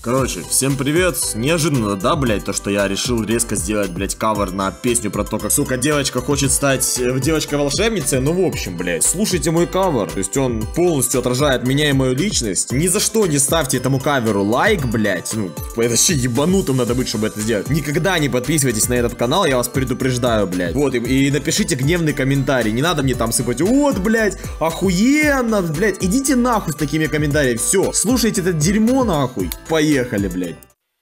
Короче, всем привет. Неожиданно, да, блять, то, что я решил резко сделать, блять, кавер на песню про то, как, сука, девочка хочет стать девочкой-волшебницей. Ну, в общем, блять, слушайте мой кавер. То есть он полностью отражает меня и мою личность. Ни за что не ставьте этому каверу лайк, блять. Ну, это вообще ебанутым надо быть, чтобы это сделать. Никогда не подписывайтесь на этот канал, я вас предупреждаю, блять. Вот, и напишите гневный комментарий. Не надо мне там сыпать, вот, блять, охуенно, блять. Идите нахуй с такими комментариями. Все, слушайте это дерьмо нахуй. Поехали, блядь.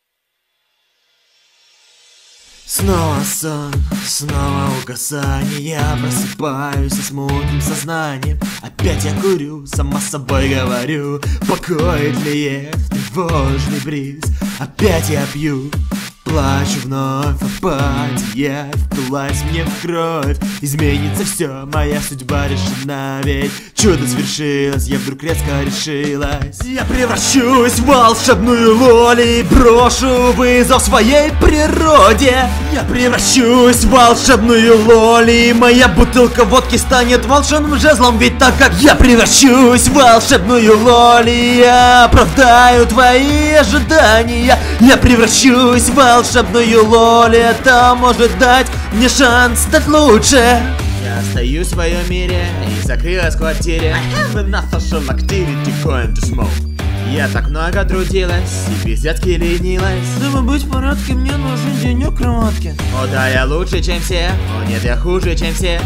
Снова сон, снова угасание. Я просыпаюсь со смутным сознанием. Опять я курю, сама с собой говорю. Покоит ли этот тревожный бриз? Опять я пью, плачу вновь, апатия впилась мне в кровь. Изменится все, моя судьба решена, ведь чудо свершилось, я вдруг резко решилась. Я превращусь в волшебную лоли и брошу вызов своей природе. Я превращусь в волшебную лоли, и моя бутылка водки станет волшебным жезлом. Ведь так как я превращусь в волшебную лоли, я оправдаю твои ожидания. Я превращусь в волшебную лоли, это может дать мне шанс стать лучше. Я остаюсь в своем мире и закрылась в квартире. I have enough social activity going to smoke. Я так много трудилась и пиздецки ленилась. Чтобы быть в порядке, мне нужен денек кроватки. О да, я лучше, чем все. О нет, я хуже, чем все.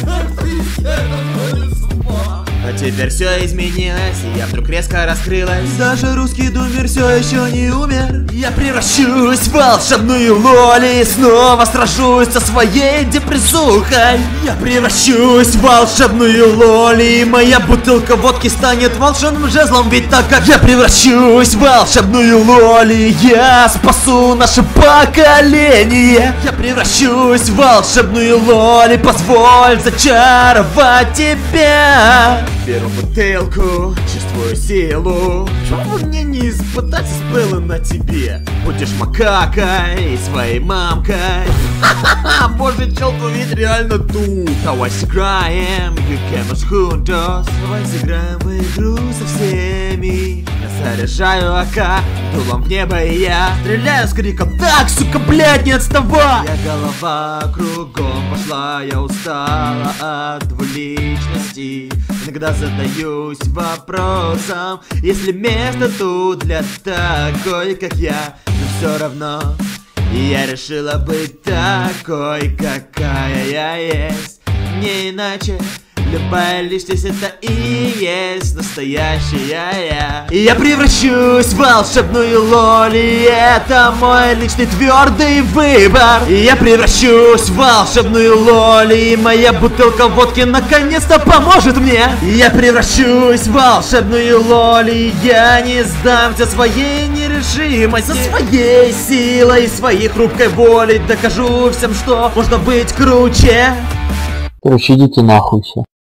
А теперь все изменилось, и я вдруг резко раскрылась. Даже русский думер все еще не умер. Я превращусь в волшебную лоли и снова сражусь со своей депрессухой. Я превращусь в волшебную лоли, и моя бутылка водки станет волшебным жезлом. Ведь так как я превращусь в волшебную лоли, я спасу наше поколение. Я превращусь в волшебную лоли, позволь зачаровать тебя. Беру бутылку, чувствую силу. Почему бы мне не испытать спылы на тебе? Будешь макакой и своей мамкой. Ха-ха-ха, боже, чел, твой вид реально тут. Давай сыграем, Юкемос Хунтос. Давай сыграем в игру со всеми. Я заряжаю АК дулом в небо, и я стреляю с криком: так, сука, блядь, не отставай! Я голова кругом пошла, я устала от двуличности. Иногда задаюсь вопросом, есть ли место тут для такой, как я. Но все равно и я решила быть такой, какая я есть. Не иначе. Любая личность — это и есть настоящая я. И я превращусь в волшебную лоли, это мой личный твердый выбор. И я превращусь в волшебную лоли, и моя бутылка водки наконец-то поможет мне. И я превращусь в волшебную лоли, я не сдамся своей нерешимости. Со своей силой, своей хрупкой волей докажу всем, что можно быть круче. Короче, идите нахуй все.